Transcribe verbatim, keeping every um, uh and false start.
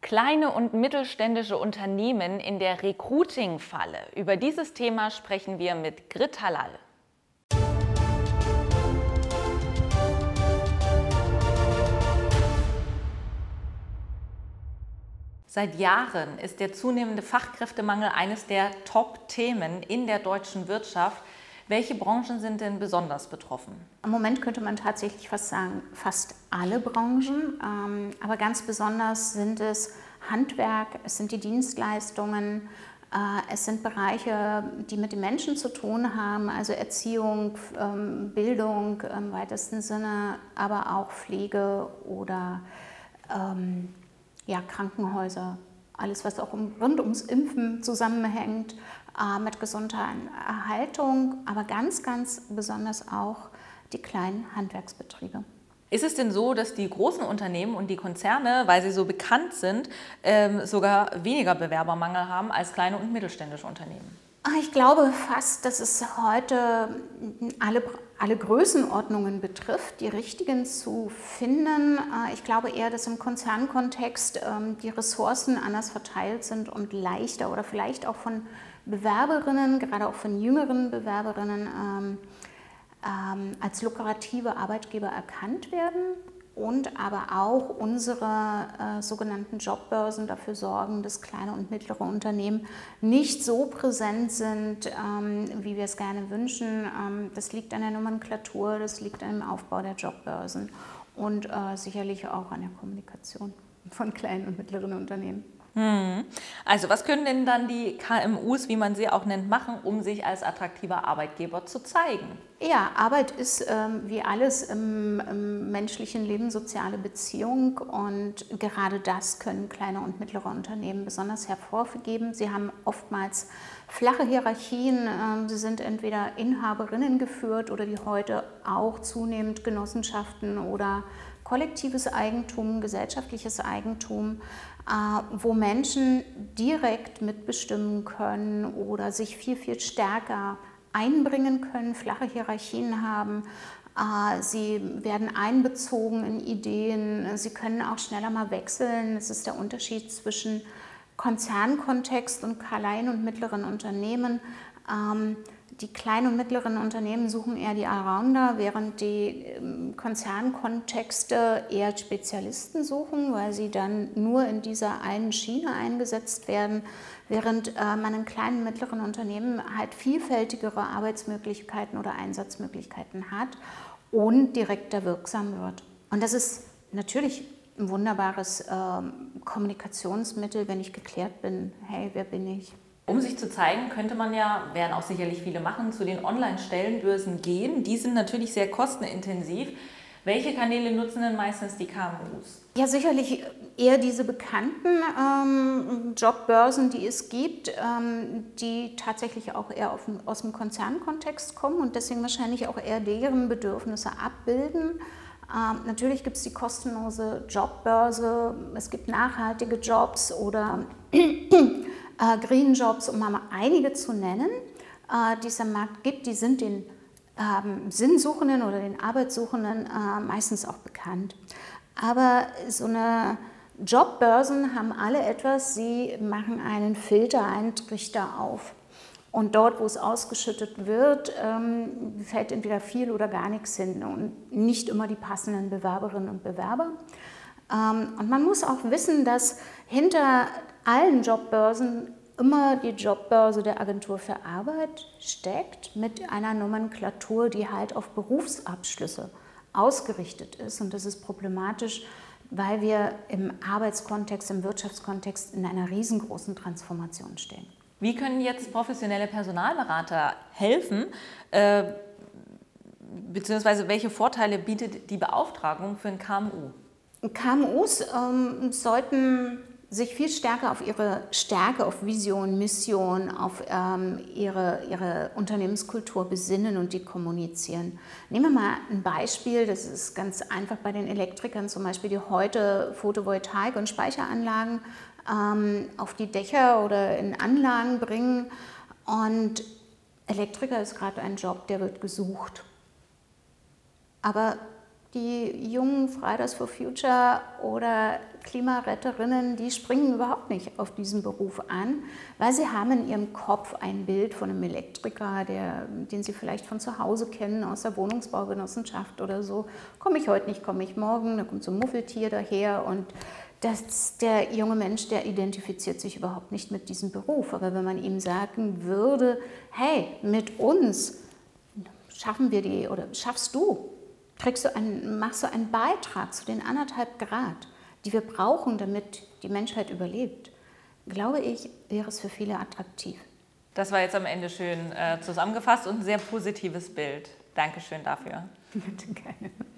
Kleine und mittelständische Unternehmen in der Recruiting-Falle. Über dieses Thema sprechen wir mit Grit Halal. Seit Jahren ist der zunehmende Fachkräftemangel eines der Top-Themen in der deutschen Wirtschaft. Welche Branchen sind denn besonders betroffen? Im Moment könnte man tatsächlich fast sagen, fast alle Branchen. Ähm, aber ganz besonders sind es Handwerk, es sind die Dienstleistungen, äh, es sind Bereiche, die mit den Menschen zu tun haben, also Erziehung, ähm, Bildung im weitesten Sinne, aber auch Pflege oder ähm, ja, Krankenhäuser. Alles, was auch um, rund ums Impfen zusammenhängt, äh, mit Gesundheitserhaltung, aber ganz, ganz besonders auch die kleinen Handwerksbetriebe. Ist es denn so, dass die großen Unternehmen und die Konzerne, weil sie so bekannt sind, ähm, sogar weniger Bewerbermangel haben als kleine und mittelständische Unternehmen? Ich glaube fast, dass es heute alle, alle Größenordnungen betrifft, die richtigen zu finden. Ich glaube eher, dass im Konzernkontext die Ressourcen anders verteilt sind und leichter oder vielleicht auch von Bewerberinnen, gerade auch von jüngeren Bewerberinnen, ähm, ähm, als lukrative Arbeitgeber erkannt werden. Und aber auch unsere äh, sogenannten Jobbörsen dafür sorgen, dass kleine und mittlere Unternehmen nicht so präsent sind, ähm, wie wir es gerne wünschen. Ähm, das liegt an der Nomenklatur, das liegt an dem Aufbau der Jobbörsen und äh, sicherlich auch an der Kommunikation von kleinen und mittleren Unternehmen. Hm. Also was können denn dann die K M Us, wie man sie auch nennt, machen, um sich als attraktiver Arbeitgeber zu zeigen? Ja, Arbeit ist ähm, wie alles im, im menschlichen Leben soziale Beziehung und gerade das können kleine und mittlere Unternehmen besonders hervorgeben. Sie haben oftmals flache Hierarchien, ähm, sie sind entweder Inhaberinnen geführt oder wie heute auch zunehmend Genossenschaften oder kollektives Eigentum, gesellschaftliches Eigentum, äh, wo Menschen direkt mitbestimmen können oder sich viel, viel stärker einbringen können, flache Hierarchien haben. Äh, sie werden einbezogen in Ideen, sie können auch schneller mal wechseln. Das ist der Unterschied zwischen Konzernkontext und kleinen und mittleren Unternehmen. Ähm, Die kleinen und mittleren Unternehmen suchen eher die Allrounder, während die Konzernkontexte eher Spezialisten suchen, weil sie dann nur in dieser einen Schiene eingesetzt werden, während man in kleinen und mittleren Unternehmen halt vielfältigere Arbeitsmöglichkeiten oder Einsatzmöglichkeiten hat und direkter wirksam wird. Und das ist natürlich ein wunderbares äh, Kommunikationsmittel, wenn ich geklärt bin, hey, wer bin ich? Um sich zu zeigen, könnte man ja, werden auch sicherlich viele machen, zu den Online-Stellenbörsen gehen. Die sind natürlich sehr kostenintensiv. Welche Kanäle nutzen denn meistens die K M Us? Ja, sicherlich eher diese bekannten ähm, Jobbörsen, die es gibt, ähm, die tatsächlich auch eher auf, aus dem Konzernkontext kommen und deswegen wahrscheinlich auch eher deren Bedürfnisse abbilden. Ähm, natürlich gibt es die kostenlose Jobbörse, es gibt nachhaltige Jobs oder Äh, Green Jobs, um mal einige zu nennen, äh, die es am Markt gibt, die sind den ähm, Sinnsuchenden oder den Arbeitssuchenden äh, meistens auch bekannt. Aber so eine Jobbörsen haben alle etwas, sie machen einen Filter, einen Trichter auf. Und dort, wo es ausgeschüttet wird, ähm, fällt entweder viel oder gar nichts hin und nicht immer die passenden Bewerberinnen und Bewerber. Ähm, und man muss auch wissen, dass hinter allen Jobbörsen immer die Jobbörse der Agentur für Arbeit steckt mit einer Nomenklatur, die halt auf Berufsabschlüsse ausgerichtet ist. Und das ist problematisch, weil wir im Arbeitskontext, im Wirtschaftskontext in einer riesengroßen Transformation stehen. Wie können jetzt professionelle Personalberater helfen, äh, beziehungsweise welche Vorteile bietet die Beauftragung für ein K M U? K M Us ähm, sollten sich viel stärker auf ihre Stärke, auf Vision, Mission, auf ähm, ihre, ihre Unternehmenskultur besinnen und die kommunizieren. Nehmen wir mal ein Beispiel, das ist ganz einfach bei den Elektrikern zum Beispiel, die heute Photovoltaik- und Speicheranlagen ähm, auf die Dächer oder in Anlagen bringen. Und Elektriker ist gerade ein Job, der wird gesucht. Aber die jungen Fridays for Future oder Klimaretterinnen, die springen überhaupt nicht auf diesen Beruf an, weil sie haben in ihrem Kopf ein Bild von einem Elektriker, der, den sie vielleicht von zu Hause kennen, aus der Wohnungsbaugenossenschaft oder so. Komme ich heute nicht, komme ich morgen, da kommt so ein Muffeltier daher und das, der junge Mensch, der identifiziert sich überhaupt nicht mit diesem Beruf. Aber wenn man ihm sagen würde, hey, mit uns schaffen wir die, oder schaffst du, kriegst du einen, machst du einen Beitrag zu den anderthalb Grad, die wir brauchen, damit die Menschheit überlebt, glaube ich, wäre es für viele attraktiv. Das war jetzt am Ende schön äh, zusammengefasst und ein sehr positives Bild. Dankeschön dafür. Bitte gerne.